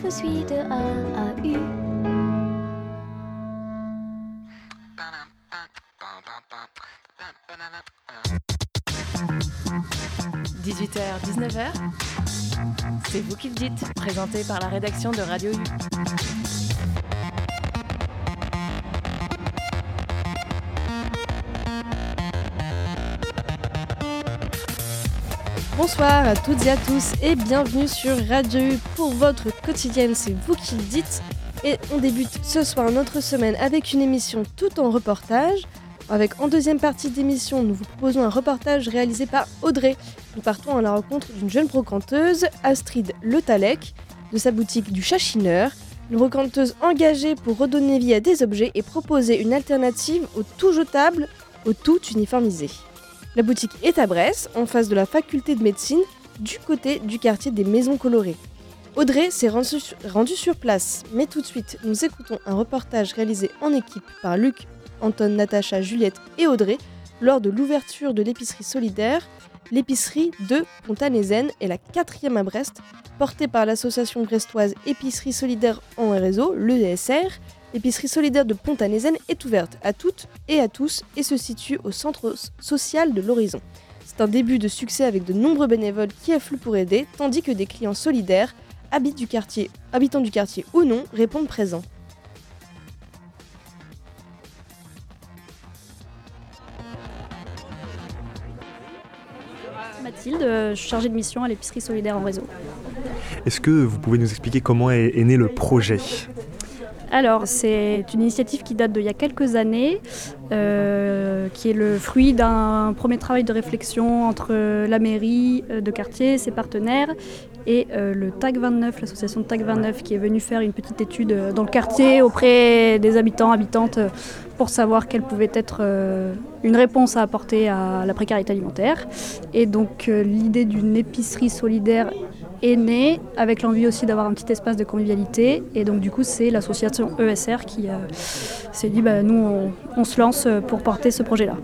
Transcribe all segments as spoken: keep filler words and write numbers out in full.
vous suis de A à U. dix-huit heures dix-neuf heures, c'est vous qui le dites, présenté par la rédaction de Radio U. Bonsoir à toutes et à tous et bienvenue sur Radio U pour votre quotidienne, c'est vous qui le dites. Et on débute ce soir notre semaine avec une émission tout en reportage. Avec en deuxième partie d'émission, nous vous proposons un reportage réalisé par Audrey. Nous partons à la rencontre d'une jeune brocanteuse, Astrid Le Talec, de sa boutique du Chachineur. Une brocanteuse engagée pour redonner vie à des objets et proposer une alternative au tout jetable, au tout uniformisé. La boutique est à Brest, en face de la faculté de médecine, du côté du quartier des Maisons Colorées. Audrey s'est rendue sur place, mais tout de suite, nous écoutons un reportage réalisé en équipe par Luc, Anton, Natacha, Juliette et Audrey lors de l'ouverture de l'épicerie solidaire. L'épicerie de Pont-à-Nézen est la quatrième à Brest, portée par l'association brestoise Épicerie Solidaire en Réseau, l'E S R. L'épicerie solidaire de Pont-à-Nézen est ouverte à toutes et à tous et se situe au centre social de l'Horizon. C'est un début de succès avec de nombreux bénévoles qui affluent pour aider, tandis que des clients solidaires, habitants du quartier, habitants du quartier ou non, répondent présents. Mathilde, chargée de mission à l'épicerie solidaire en réseau. Est-ce que vous pouvez nous expliquer comment est, est né le projet ? Alors, c'est une initiative qui date d'il y a quelques années, euh, qui est le fruit d'un premier travail de réflexion entre la mairie de quartier, ses partenaires, et euh, le T A C vingt-neuf, l'association de T A C vingt-neuf, qui est venue faire une petite étude dans le quartier auprès des habitants, habitantes, pour savoir quelle pouvait être euh, une réponse à apporter à la précarité alimentaire. Et donc, euh, l'idée d'une épicerie solidaire est née, avec l'envie aussi d'avoir un petit espace de convivialité. Et donc du coup, c'est l'association E S R qui euh, s'est dit, bah, nous, on, on se lance pour porter ce projet-là.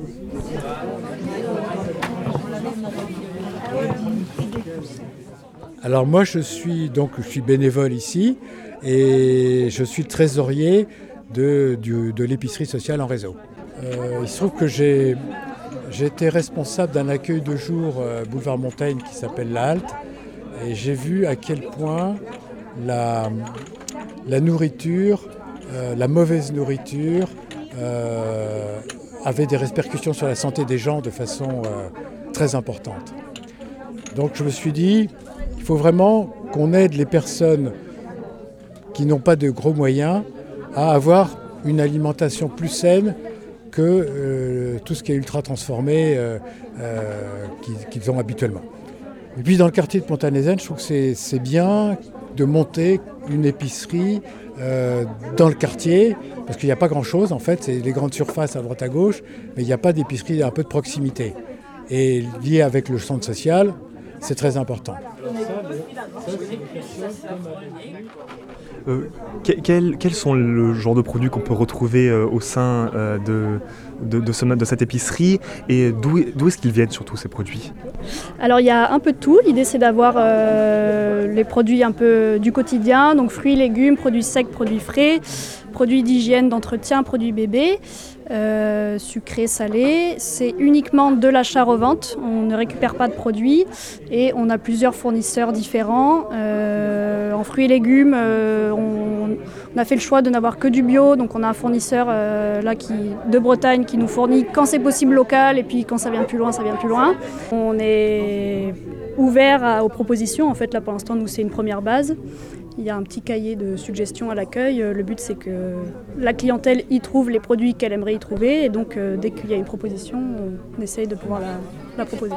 Alors moi, je suis, donc, je suis bénévole ici et je suis trésorier de, du, de l'épicerie sociale en réseau. Euh, il se trouve que j'ai, j'ai été responsable d'un accueil de jour euh, boulevard Montaigne qui s'appelle La Halte. Et j'ai vu à quel point la, la nourriture, euh, la mauvaise nourriture, euh, avait des répercussions sur la santé des gens de façon euh, très importante. Donc je me suis dit, il faut vraiment qu'on aide les personnes qui n'ont pas de gros moyens à avoir une alimentation plus saine que euh, tout ce qui est ultra transformé euh, euh, qu'ils, qu'ils ont habituellement. Et puis dans le quartier de Pont-à-Nézen, je trouve que c'est, c'est bien de monter une épicerie euh, dans le quartier, parce qu'il n'y a pas grand-chose en fait, c'est les grandes surfaces à droite à gauche, mais il n'y a pas d'épicerie un peu de proximité. Et lié avec le centre social, c'est très important. Euh, quels, quels sont le genre de produits qu'on peut retrouver euh, au sein euh, de, de, de, ce, de cette épicerie et d'où, d'où est-ce qu'ils viennent surtout ces produits ? Alors il y a un peu de tout, l'idée c'est d'avoir euh, les produits un peu du quotidien, donc fruits, légumes, produits secs, produits frais, produits d'hygiène, d'entretien, produits bébés. Euh, sucré, salé, c'est uniquement de l'achat-revente, on ne récupère pas de produits et on a plusieurs fournisseurs différents. Euh, en fruits et légumes, euh, on, on a fait le choix de n'avoir que du bio, donc on a un fournisseur euh, là qui, de Bretagne qui nous fournit quand c'est possible local et puis quand ça vient plus loin, ça vient plus loin. On est ouvert à, aux propositions, en fait là pour l'instant nous c'est une première base. Il y a un petit cahier de suggestions à l'accueil. Le but, c'est que la clientèle y trouve les produits qu'elle aimerait y trouver. Et donc, euh, dès qu'il y a une proposition, on essaye de pouvoir la, la proposer.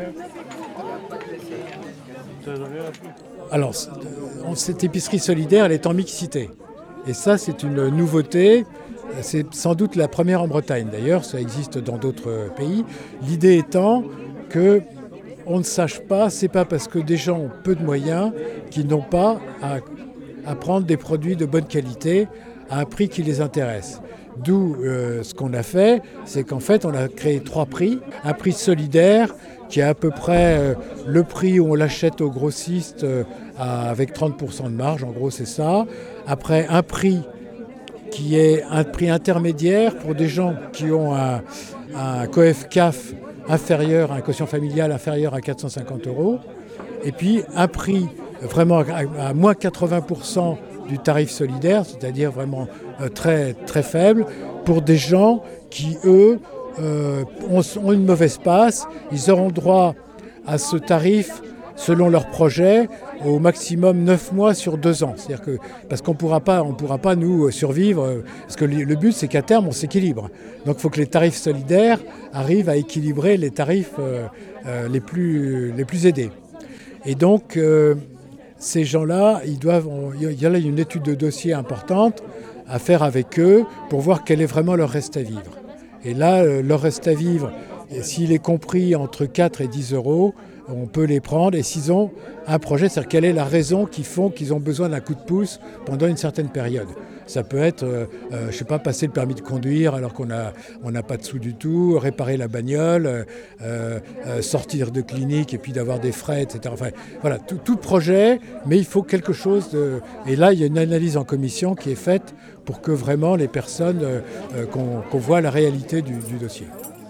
Alors, cette épicerie solidaire, elle est en mixité. Et ça, c'est une nouveauté. C'est sans doute la première en Bretagne. D'ailleurs, ça existe dans d'autres pays. L'idée étant que on ne sache pas, c'est pas parce que des gens ont peu de moyens qu'ils n'ont pas à, à prendre des produits de bonne qualité à un prix qui les intéresse. D'où euh, ce qu'on a fait, c'est qu'en fait on a créé trois prix. Un prix solidaire qui est à peu près euh, le prix où on l'achète au grossiste euh, à, avec trente pour cent de marge, en gros c'est ça. Après un prix qui est un prix intermédiaire pour des gens qui ont un, un C O E F C A F inférieur, un quotient familial inférieur à quatre cent cinquante euros. Et puis un prix vraiment à, à moins quatre-vingts pour cent du tarif solidaire, c'est-à-dire vraiment euh, très, très faible, pour des gens qui, eux, euh, ont, ont une mauvaise passe. Ils auront droit à ce tarif selon leur projet, au maximum neuf mois sur deux ans. C'est-à-dire que, parce qu'on pourra pas, on ne pourra pas nous survivre, parce que le but c'est qu'à terme on s'équilibre. Donc il faut que les tarifs solidaires arrivent à équilibrer les tarifs euh, euh, les, plus, les plus aidés. Et donc euh, ces gens-là, ils doivent, il y a là une étude de dossier importante à faire avec eux pour voir quel est vraiment leur reste à vivre. Et là, leur reste à vivre, s'il est compris entre quatre et dix euros, on peut les prendre, et s'ils ont un projet, c'est-à-dire quelle est la raison qui font qu'ils ont besoin d'un coup de pouce pendant une certaine période. Ça peut être, euh, euh, je sais pas, passer le permis de conduire alors qu'on a, on n'a pas de sous du tout, réparer la bagnole, euh, euh, sortir de clinique et puis d'avoir des frais, et cetera. Enfin, voilà, tout, tout projet, mais il faut quelque chose de... Et là, il y a une analyse en commission qui est faite pour que vraiment les personnes, euh, euh, qu'on, qu'on voit la réalité du, du dossier.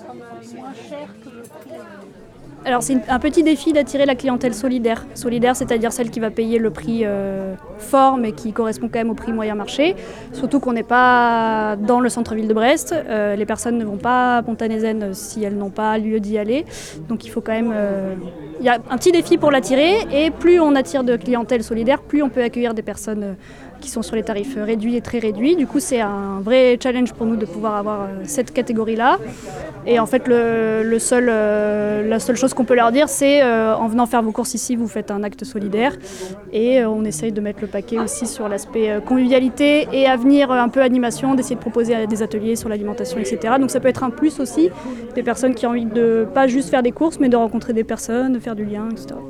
Alors c'est un petit défi d'attirer la clientèle solidaire. Solidaire, c'est-à-dire celle qui va payer le prix euh, fort, mais qui correspond quand même au prix moyen marché. Surtout qu'on n'est pas dans le centre-ville de Brest. Euh, les personnes ne vont pas à Pont-à-Nézen si elles n'ont pas lieu d'y aller. Donc il faut quand même... Euh... Il y a un petit défi pour l'attirer, et plus on attire de clientèle solidaire, plus on peut accueillir des personnes euh, qui sont sur les tarifs réduits et très réduits. Du coup, c'est un vrai challenge pour nous de pouvoir avoir euh, cette catégorie-là. Et en fait, le, le seul, euh, la seule chose qu'on peut leur dire, c'est euh, en venant faire vos courses ici, vous faites un acte solidaire. Et euh, on essaye de mettre le paquet aussi sur l'aspect euh, convivialité et à venir euh, un peu animation, d'essayer de proposer des ateliers sur l'alimentation, et cetera. Donc ça peut être un plus aussi, des personnes qui ont envie de pas juste faire des courses, mais de rencontrer des personnes, de faire du lien, et cetera.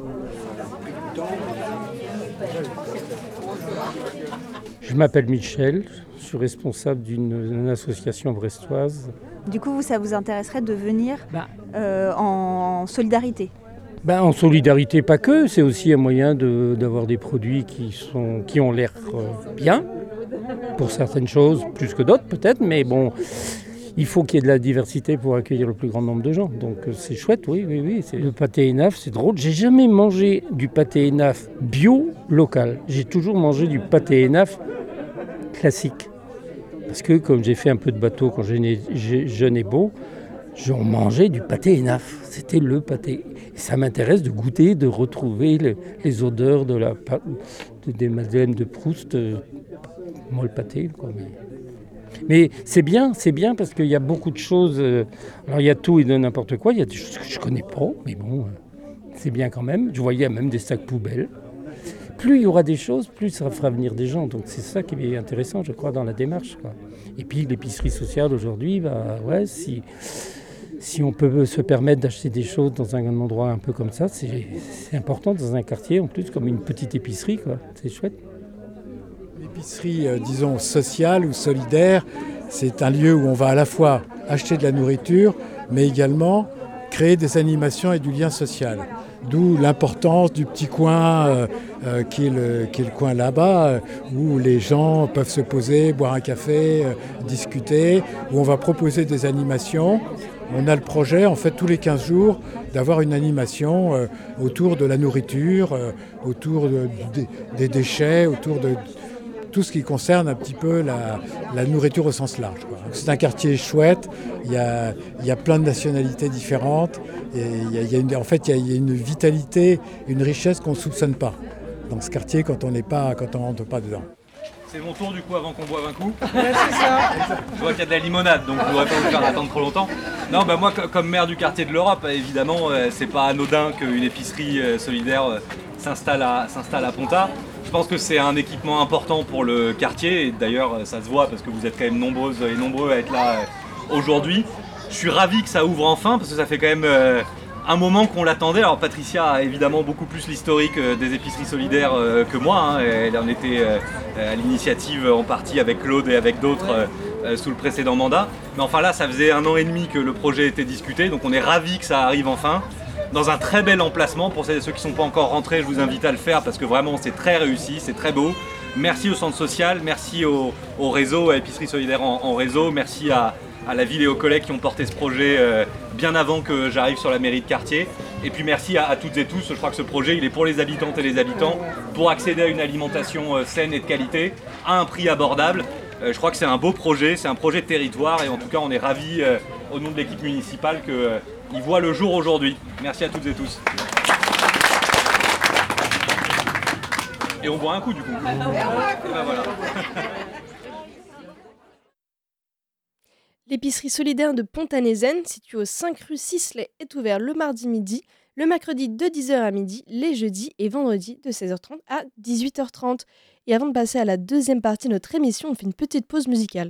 Je m'appelle Michel, je suis responsable d'une association brestoise. Du coup, ça vous intéresserait de venir bah, euh, en solidarité ? bah, En solidarité, pas que, c'est aussi un moyen de, d'avoir des produits qui, sont, qui ont l'air bien, pour certaines choses, plus que d'autres peut-être, mais bon, il faut qu'il y ait de la diversité pour accueillir le plus grand nombre de gens. Donc c'est chouette, oui, oui, oui. C'est... Le pâté Hénaf, c'est drôle. J'ai jamais mangé du pâté Hénaf bio local. J'ai toujours mangé du pâté Hénaf classique. Parce que comme j'ai fait un peu de bateau quand j'étais jeune et beau, j'en mangeais du pâté Hénaf. C'était le pâté. Et ça m'intéresse de goûter, de retrouver le, les odeurs de la, de, des madeleines de Proust. Euh, moi, le pâté, quoi. Mais... Mais c'est bien, c'est bien parce qu'il y a beaucoup de choses. Euh, alors il y a tout et de n'importe quoi. Il y a des choses que je ne connais pas, mais bon, euh, c'est bien quand même. Je voyais même des sacs poubelles. Plus il y aura des choses, plus ça fera venir des gens. Donc c'est ça qui est intéressant, je crois, dans la démarche, quoi. Et puis l'épicerie sociale aujourd'hui, bah ouais, si si on peut se permettre d'acheter des choses dans un endroit un peu comme ça, c'est, c'est important dans un quartier en plus, comme une petite épicerie, quoi. C'est chouette. L'épicerie, euh, disons, sociale ou solidaire, c'est un lieu où on va à la fois acheter de la nourriture, mais également créer des animations et du lien social. D'où l'importance du petit coin euh, euh, qui, est le, qui est le coin là-bas, euh, où les gens peuvent se poser, boire un café, euh, discuter, où on va proposer des animations. On a le projet, en fait, tous les quinze jours, d'avoir une animation euh, autour de la nourriture, euh, autour de, de, des déchets, autour de tout ce qui concerne un petit peu la, la nourriture au sens large, quoi. C'est un quartier chouette, il y a, il y a plein de nationalités différentes, et il y a, il y a une, en fait il y, a, il y a une vitalité, une richesse qu'on ne soupçonne pas dans ce quartier quand on n'est pas, quand on rentre pas dedans. C'est mon tour du coup avant qu'on boive un coup. Ouais, c'est ça. Je vois qu'il y a de la limonade, donc je ne voudrais pas vous faire attendre trop longtemps. Non, bah moi comme maire du quartier de l'Europe, évidemment, c'est pas anodin qu'une épicerie solidaire s'installe à, s'installe à Ponta. Je pense que c'est un équipement important pour le quartier, et d'ailleurs ça se voit parce que vous êtes quand même nombreuses et nombreux à être là aujourd'hui. Je suis ravi que ça ouvre enfin parce que ça fait quand même euh, un moment qu'on l'attendait. Alors Patricia a évidemment beaucoup plus l'historique euh, des épiceries solidaires euh, que moi, hein. Elle en était euh, à l'initiative en partie avec Claude et avec d'autres euh, euh, sous le précédent mandat. Mais enfin là, ça faisait un an et demi que le projet était discuté, donc on est ravi que ça arrive enfin. dans un très bel emplacement. Pour celles et ceux qui ne sont pas encore rentrés, je vous invite à le faire parce que vraiment c'est très réussi, c'est très beau. Merci au centre social, merci au, au réseau, à Épicerie Solidaire en, en réseau, merci à, à la ville et aux collègues qui ont porté ce projet euh, bien avant que j'arrive sur la mairie de quartier. Et puis merci à, à toutes et tous, je crois que ce projet il est pour les habitantes et les habitants, pour accéder à une alimentation euh, saine et de qualité, à un prix abordable. Euh, je crois que c'est un beau projet, c'est un projet de territoire et en tout cas on est ravis euh, au nom de l'équipe municipale qu'il euh, voit le jour aujourd'hui. Merci à toutes et tous. Et on boit un coup du coup. Et ben voilà. L'épicerie solidaire de Pont-à-Nézen, située au cinq rue Sisley, est ouverte le mardi midi, le mercredi de dix heures à midi, les jeudis et vendredis de seize heures trente à dix-huit heures trente. Et avant de passer à la deuxième partie de notre émission, on fait une petite pause musicale.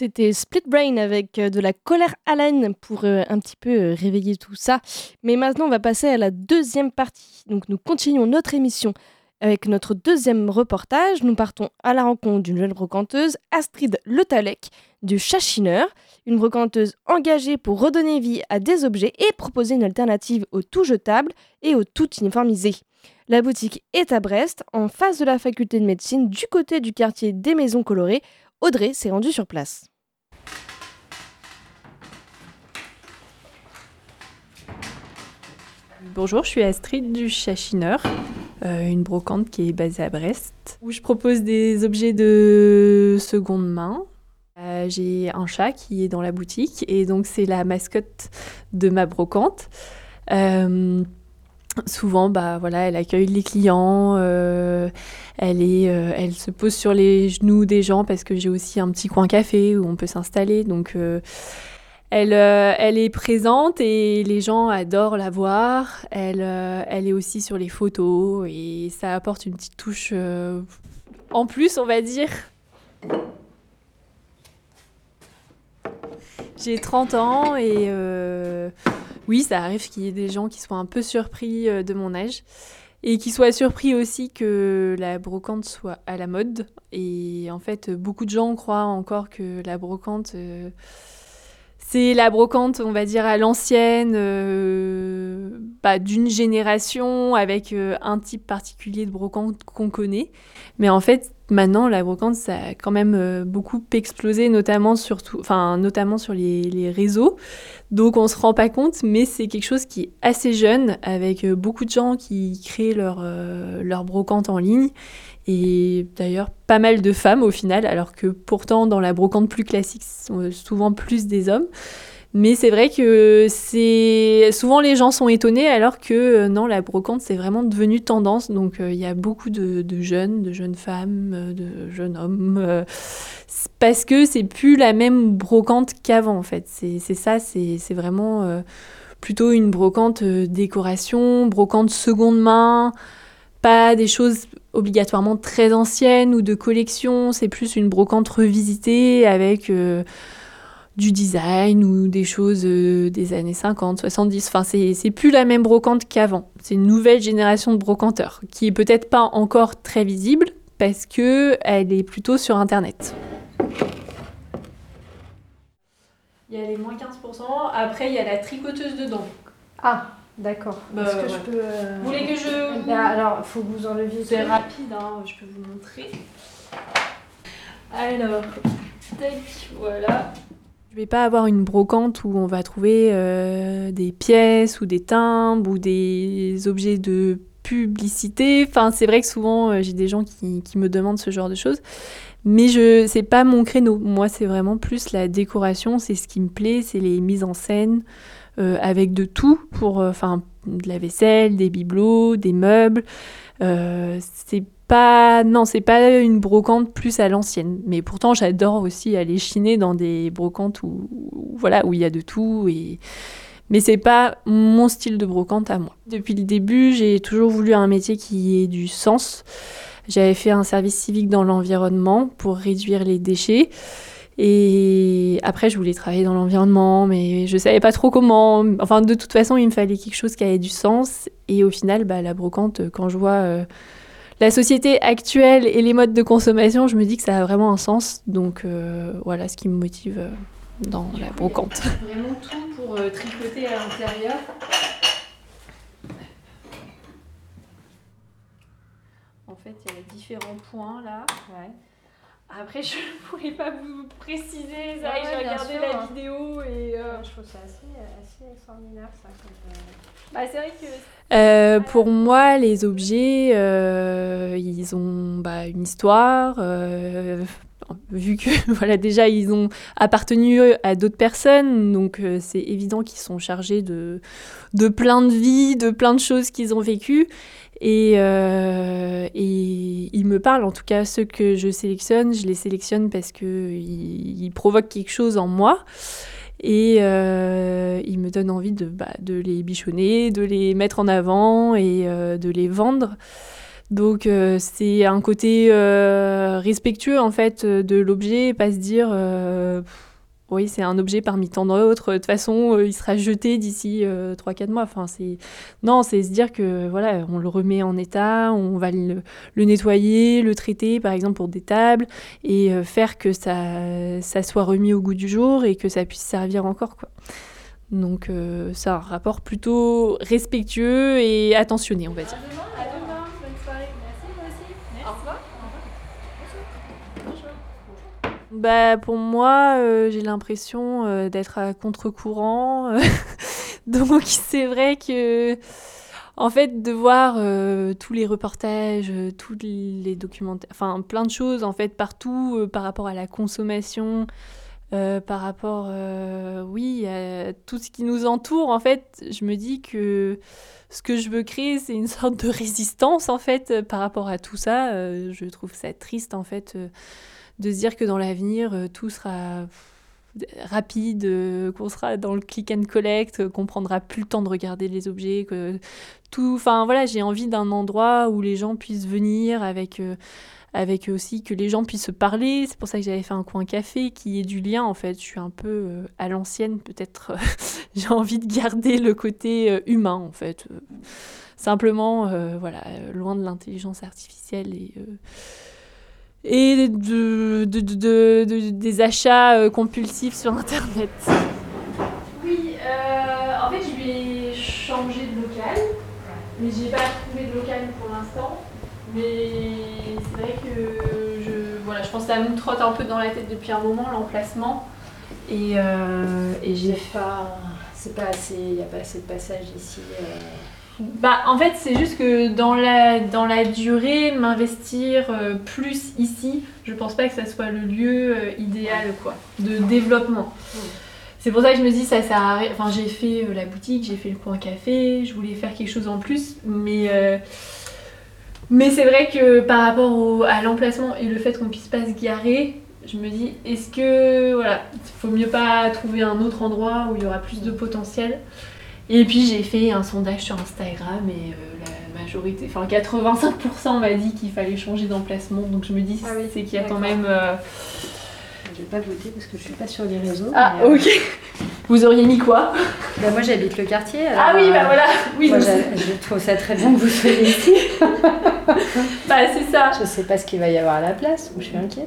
C'était Split Brain avec euh, de la colère haleine pour euh, un petit peu euh, réveiller tout ça. Mais maintenant, on va passer à la deuxième partie. Donc, nous continuons notre émission avec notre deuxième reportage. Nous partons à la rencontre d'une jeune brocanteuse, Astrid Le Tallec, du Chachineur, une brocanteuse engagée pour redonner vie à des objets et proposer une alternative au tout jetable et au tout uniformisé. La boutique est à Brest, en face de la faculté de médecine, du côté du quartier des Maisons Colorées. Audrey s'est rendue sur place. Bonjour, je suis Astrid du Chachineur, euh, une brocante qui est basée à Brest, où je propose des objets de seconde main. Euh, j'ai un chat qui est dans la boutique et donc c'est la mascotte de ma brocante. Euh, souvent, bah, voilà, elle accueille les clients, euh, elle, est, euh, elle se pose sur les genoux des gens parce que j'ai aussi un petit coin café où on peut s'installer. Donc, euh, Elle, euh, elle est présente et les gens adorent la voir. Elle, euh, elle est aussi sur les photos et ça apporte une petite touche euh, en plus, on va dire. J'ai trente ans et euh, oui, ça arrive qu'il y ait des gens qui soient un peu surpris euh, de mon âge et qui soient surpris aussi que la brocante soit à la mode. Et en fait, beaucoup de gens croient encore que la brocante... Euh, C'est la brocante, on va dire, à l'ancienne, euh, bah, d'une génération, avec euh, un type particulier de brocante qu'on connaît. Mais en fait, maintenant, la brocante, ça a quand même euh, beaucoup explosé, notamment, surtout, enfin, notamment sur les, les réseaux. Donc, on ne se rend pas compte, mais c'est quelque chose qui est assez jeune, avec euh, beaucoup de gens qui créent leur, euh, leur brocante en ligne. Et d'ailleurs, pas mal de femmes au final, alors que pourtant, dans la brocante plus classique, ce sont souvent plus des hommes. Mais c'est vrai que c'est... souvent les gens sont étonnés, alors que euh, non, la brocante, c'est vraiment devenu tendance. Donc, il euh, y a beaucoup de, de jeunes, de jeunes femmes, euh, de jeunes hommes, euh, parce que c'est plus la même brocante qu'avant, en fait. C'est, c'est ça, c'est, c'est vraiment euh, plutôt une brocante euh, décoration, brocante seconde main, pas des choses obligatoirement très anciennes ou de collection, c'est plus une brocante revisitée avec euh, du design ou des choses euh, des années cinquante, soixante-dix. Enfin, c'est, c'est plus la même brocante qu'avant. C'est une nouvelle génération de brocanteurs qui est peut-être pas encore très visible parce qu'elle est plutôt sur Internet. Il y a les moins quinze pour cent, après il y a la tricoteuse dedans. Ah, d'accord. Bah, Est-ce que ouais. je peux... euh, Vous voulez que je... Bah, alors, il faut que vous enleviez... C'est rapide, hein, je peux vous montrer. Alors, tac, voilà. Je vais pas avoir une brocante où on va trouver euh, des pièces ou des timbres ou des objets de publicité. Enfin, c'est vrai que souvent, euh, j'ai des gens qui, qui me demandent ce genre de choses. Mais je, c'est pas mon créneau. Moi, c'est vraiment plus la décoration. C'est ce qui me plaît, c'est les mises en scène euh, avec de tout, pour, enfin, euh, de la vaisselle, des bibelots, des meubles. Euh, c'est pas, non, c'est pas une brocante plus à l'ancienne. Mais pourtant, j'adore aussi aller chiner dans des brocantes où, où voilà, où il y a de tout. Et... Mais c'est pas mon style de brocante à moi. Depuis le début, j'ai toujours voulu un métier qui ait du sens. J'avais fait un service civique dans l'environnement pour réduire les déchets. Et après, je voulais travailler dans l'environnement, mais je savais pas trop comment. Enfin, de toute façon, il me fallait quelque chose qui avait du sens. Et au final, bah, la brocante, quand je vois euh, la société actuelle et les modes de consommation, je me dis que ça a vraiment un sens. Donc euh, voilà ce qui me motive euh, dans du la coup, brocante. Vraiment tout pour euh, tricoter à l'intérieur. En fait, il y a différents points là. Ouais. Après, je ne pourrais pas vous préciser. C'est vrai ouais, que j'ai regardé sûr, la hein. vidéo et. Euh... Je trouve ça assez, assez extraordinaire ça. Comme, euh... Bah, c'est vrai que. Euh, pour moi, les objets, euh, ils ont bah, une histoire. Euh, vu que voilà, déjà, ils ont appartenu à d'autres personnes. Donc, euh, c'est évident qu'ils sont chargés de, de plein de vies, de plein de choses qu'ils ont vécues. Et, euh, et ils me parlent, en tout cas ceux que je sélectionne, je les sélectionne parce qu'ils ils provoquent quelque chose en moi et euh, ils me donnent envie de, bah, de les bichonner, de les mettre en avant et euh, de les vendre. Donc euh, c'est un côté euh, respectueux en fait de l'objet, pas se dire euh, oui c'est un objet parmi tant d'autres, de toute façon euh, il sera jeté d'ici euh, trois quatre mois. Enfin, c'est... Non, c'est se dire que voilà, on le remet en état, on va le, le nettoyer, le traiter par exemple pour des tables et euh, faire que ça, ça soit remis au goût du jour et que ça puisse servir encore, quoi. Donc euh, c'est un rapport plutôt respectueux et attentionné, on va dire. Bah, pour moi, euh, j'ai l'impression euh, d'être à contre-courant. Donc, c'est vrai que, en fait, de voir euh, tous les reportages, euh, tous les documentaires, enfin, plein de choses, en fait, partout, euh, par rapport à la consommation, euh, par rapport, euh, oui, à tout ce qui nous entoure, en fait, je me dis que ce que je veux créer, c'est une sorte de résistance, en fait, par rapport à tout ça. Euh, je trouve ça triste, en fait, euh, de se dire que dans l'avenir, euh, tout sera rapide, euh, qu'on sera dans le click and collect, euh, qu'on prendra plus le temps de regarder les objets, que tout... Enfin, voilà, j'ai envie d'un endroit où les gens puissent venir avec... Euh, avec aussi que les gens puissent se parler. C'est pour ça que j'avais fait un coin café, qui est du lien, en fait. Je suis un peu euh, à l'ancienne, peut-être. J'ai envie de garder le côté euh, humain, en fait. Euh, simplement, euh, voilà, euh, loin de l'intelligence artificielle et... Euh, et de, de, de, de, de, des achats euh, compulsifs sur Internet. Oui, euh, en fait, je vais changer de local, mais j'ai pas trouvé de local pour l'instant. Mais c'est vrai que je, voilà, je pense que ça me trotte un peu dans la tête depuis un moment, l'emplacement. Et, euh, et j'ai pas, c'est pas assez, il n'y a pas assez de passages ici. Euh... Bah, en fait, c'est juste que dans la, dans la durée, m'investir euh, plus ici, je pense pas que ça soit le lieu euh, idéal, quoi, de développement. Mmh. C'est pour ça que je me dis, ça sert à rien. Enfin, j'ai fait euh, la boutique, j'ai fait le coin café, je voulais faire quelque chose en plus, mais, euh, mais c'est vrai que par rapport au, à l'emplacement et le fait qu'on puisse pas se garer, je me dis, est-ce que, voilà, faut mieux pas trouver un autre endroit où il y aura plus de potentiel. Et puis j'ai fait un sondage sur Instagram et euh, la majorité, enfin quatre-vingt-cinq pour cent m'a dit qu'il fallait changer d'emplacement. Donc je me dis, ah oui, c'est qu'il y a quand même... Euh... Je vais pas voter parce que je suis pas sur les réseaux. Ah mais, euh... ok. Vous auriez mis quoi? Bah, moi j'habite le quartier. Alors, ah oui, bah voilà. Oui, moi, donc je trouve ça très bien que vous soyez ici. Bah c'est ça. Je sais pas ce qu'il va y avoir à la place, donc je suis inquiète.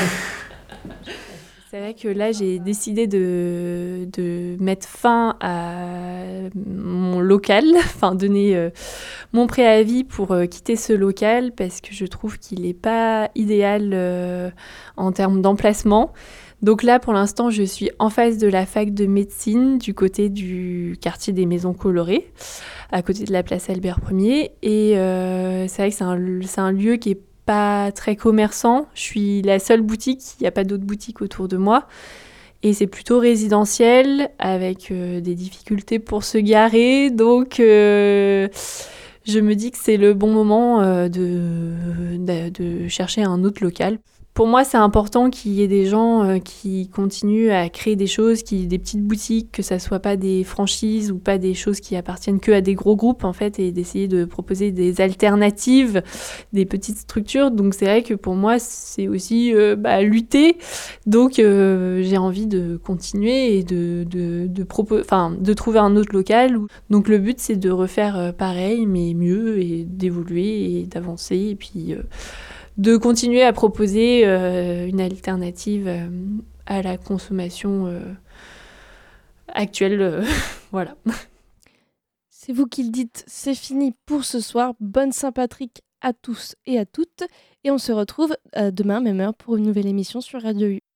C'est vrai que là, j'ai décidé de, de mettre fin à mon local, enfin donner euh, mon préavis pour euh, quitter ce local parce que je trouve qu'il n'est pas idéal euh, en termes d'emplacement. Donc là, pour l'instant, je suis en face de la fac de médecine du côté du quartier des Maisons Colorées, à côté de la place Albert Ier. Et euh, c'est vrai que c'est un, c'est un lieu qui est pas très commerçant. Je suis la seule boutique, il n'y a pas d'autres boutiques autour de moi. Et c'est plutôt résidentiel, avec euh, des difficultés pour se garer. Donc, euh, je me dis que c'est le bon moment euh, de, de, de chercher un autre local. Pour moi, c'est important qu'il y ait des gens euh, qui continuent à créer des choses, qui, des petites boutiques, que ça ne soit pas des franchises ou pas des choses qui appartiennent que à des gros groupes, en fait, et d'essayer de proposer des alternatives, des petites structures. Donc, c'est vrai que pour moi, c'est aussi euh, bah, lutter. Donc, euh, j'ai envie de continuer et de, de, de, propo- enfin, de trouver un autre local. Donc, le but, c'est de refaire euh, pareil, mais mieux, et d'évoluer et d'avancer. Et puis... Euh, de continuer à proposer euh, une alternative euh, à la consommation euh, actuelle. Euh, voilà. C'est vous qui le dites, c'est fini pour ce soir. Bonne Saint-Patrick à tous et à toutes. Et on se retrouve euh, demain, même heure, pour une nouvelle émission sur Radio U.